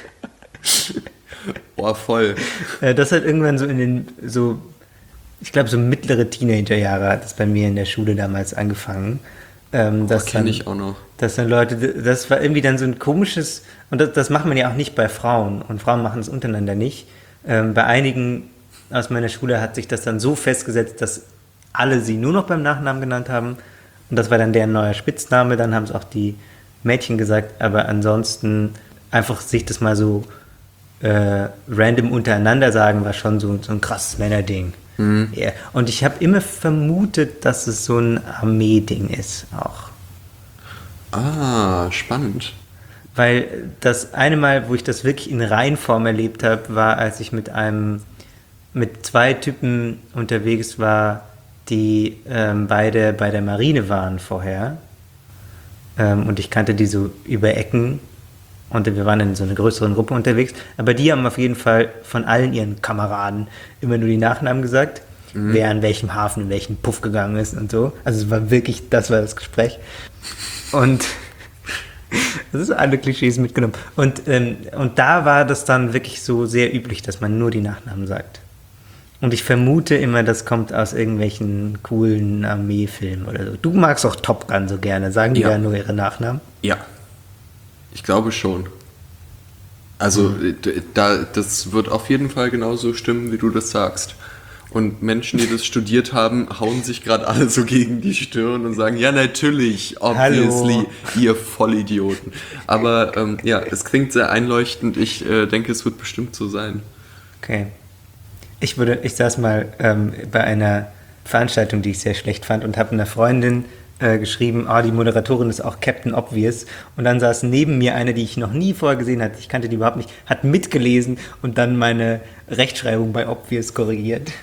S1: Boah, voll.
S2: Das hat irgendwann so in den, so, ich glaube, so mittlere Teenagerjahre hat das bei mir in der Schule damals angefangen. Ähm,
S1: das kenne ich auch noch.
S2: Dass dann Leute, das war irgendwie dann so ein komisches, und das, das macht man ja auch nicht bei Frauen, und Frauen machen das untereinander nicht. Ähm, bei einigen aus meiner Schule hat sich das dann so festgesetzt, dass alle sie nur noch beim Nachnamen genannt haben, und das war dann deren neuer Spitzname, dann haben es auch die Mädchen gesagt, aber ansonsten einfach sich das mal so äh, random untereinander sagen, war schon so, so ein krasses Männerding. Mhm. Yeah. Und ich habe immer vermutet, dass es so ein Armee-Ding ist auch.
S1: Ah, spannend.
S2: Weil das eine Mal, wo ich das wirklich in Reinform erlebt habe, war, als ich mit einem, mit zwei Typen unterwegs war, die ähm, beide bei der Marine waren vorher. Ähm, und ich kannte die so über Ecken. Und wir waren in so einer größeren Gruppe unterwegs. Aber die haben auf jeden Fall von allen ihren Kameraden immer nur die Nachnamen gesagt. Mhm. Wer an welchem Hafen, in welchen Puff gegangen ist und so. Also es war wirklich, das war das Gespräch. Und das ist alle Klischees mitgenommen. Und, ähm, und da war das dann wirklich so sehr üblich, dass man nur die Nachnamen sagt. Und ich vermute immer, das kommt aus irgendwelchen coolen Armeefilmen oder so. Du magst auch Top Gun so gerne. Sagen die ja, da nur ihre Nachnamen?
S1: Ja. Ich glaube schon. Also mhm. da, das wird auf jeden Fall genauso stimmen, wie du das sagst. Und Menschen, die das studiert haben, hauen sich gerade alle so gegen die Stirn und sagen, ja natürlich, obviously, Hallo. Ihr Vollidioten. Aber ähm, ja, es klingt sehr einleuchtend. Ich äh, denke, es wird bestimmt so sein.
S2: Okay. Ich würde, ich saß mal ähm, bei einer Veranstaltung, die ich sehr schlecht fand, und habe einer Freundin geschrieben, ah, die Moderatorin ist auch Captain Obvious, und dann saß neben mir eine, die ich noch nie vorher gesehen hatte, ich kannte die überhaupt nicht, hat mitgelesen und dann meine Rechtschreibung bei Obvious korrigiert.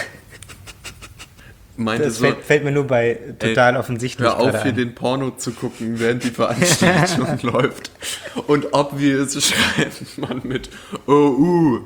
S2: Meinte das so, fällt, fällt mir nur bei total ey, offensichtlich.
S1: Hör auf, hier den Porno zu gucken, während die Veranstaltung läuft. Und Obvious schreibt man mit O U.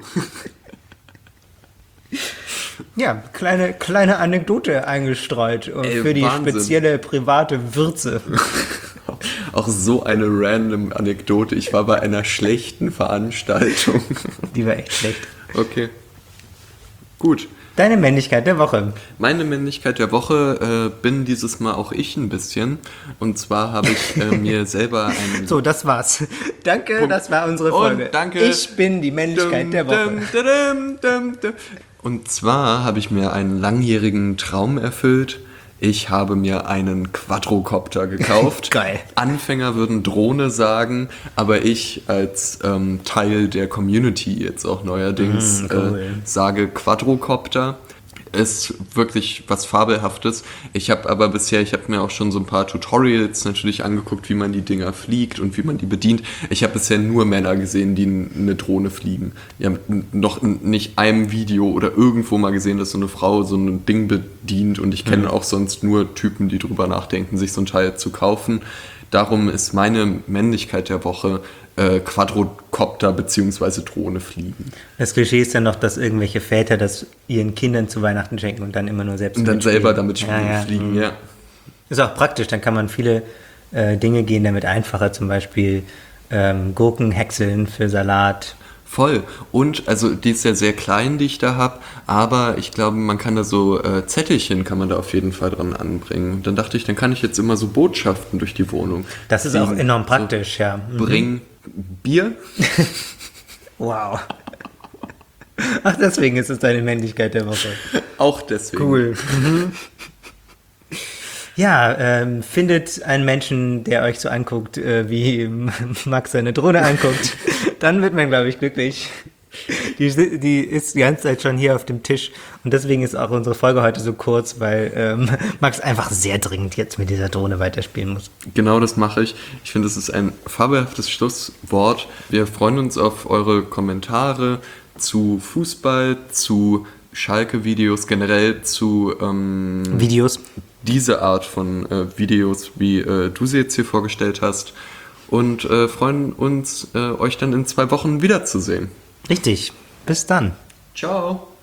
S2: Ja, kleine, kleine Anekdote eingestreut Ey, für die Wahnsinn. Spezielle private Würze.
S1: Auch so eine random Anekdote. Ich war bei einer schlechten Veranstaltung.
S2: Die war echt schlecht.
S1: Okay. Gut.
S2: Deine Männlichkeit der Woche.
S1: Meine Männlichkeit der Woche äh, bin dieses Mal auch ich ein bisschen. Und zwar habe ich äh, mir selber einen...
S2: So, das war's. Danke,
S1: Punkt.
S2: Das war unsere Folge.
S1: Und danke.
S2: Ich bin die Männlichkeit
S1: Dum,
S2: der Woche.
S1: dum, dum, dum, dum. Und zwar habe ich mir einen langjährigen Traum erfüllt. Ich habe mir einen Quadrocopter gekauft.
S2: Geil.
S1: Anfänger würden Drohne sagen, aber ich als ähm, Teil der Community jetzt auch neuerdings
S2: Mm, cool.
S1: äh, sage Quadrocopter. Ist wirklich was Fabelhaftes. Ich habe aber bisher, ich habe mir auch schon so ein paar Tutorials natürlich angeguckt, wie man die Dinger fliegt und wie man die bedient. Ich habe bisher nur Männer gesehen, die eine Drohne fliegen. Ich habe noch nicht einem Video oder irgendwo mal gesehen, dass so eine Frau so ein Ding bedient, und ich kenne mhm. auch sonst nur Typen, die drüber nachdenken, sich so ein Teil zu kaufen. Darum ist meine Männlichkeit der Woche äh, Quadrocopter bzw. Drohne fliegen.
S2: Das Klischee ist dann noch, dass irgendwelche Väter das ihren Kindern zu Weihnachten schenken und dann immer nur selbst
S1: Und dann
S2: mitspielen.
S1: selber damit
S2: ja, ja.
S1: fliegen, ja.
S2: Ist auch praktisch, dann kann man viele äh, Dinge gehen damit einfacher, zum Beispiel ähm, Gurken häckseln für Salat.
S1: Voll. Und, also die ist ja sehr klein, die ich da habe, aber ich glaube, man kann da so äh, Zettelchen kann man da auf jeden Fall dran anbringen. Und dann dachte ich, dann kann ich jetzt immer so Botschaften durch die Wohnung.
S2: Das ist
S1: fliegen.
S2: auch enorm praktisch,
S1: so,
S2: ja. Mhm.
S1: Bring Bier.
S2: Wow. Ach, deswegen ist es deine Männlichkeit der Woche.
S1: Auch deswegen.
S2: Cool. Mhm. Ja, ähm, findet einen Menschen, der euch so anguckt, äh, wie Max seine Drohne anguckt, dann wird man, glaube ich, glücklich. Die, die ist die ganze Zeit schon hier auf dem Tisch, und deswegen ist auch unsere Folge heute so kurz, weil ähm, Max einfach sehr dringend jetzt mit dieser Drohne weiterspielen muss.
S1: Genau, das mache ich. Ich finde, das ist ein fabelhaftes Schlusswort. Wir freuen uns auf eure Kommentare zu Fußball, zu Schalke-Videos, generell zu ähm,
S2: Videos.
S1: Diese Art von äh, Videos, wie äh, du sie jetzt hier vorgestellt hast, und äh, freuen uns, äh, euch dann in zwei Wochen wiederzusehen.
S2: Richtig. Bis dann.
S1: Ciao.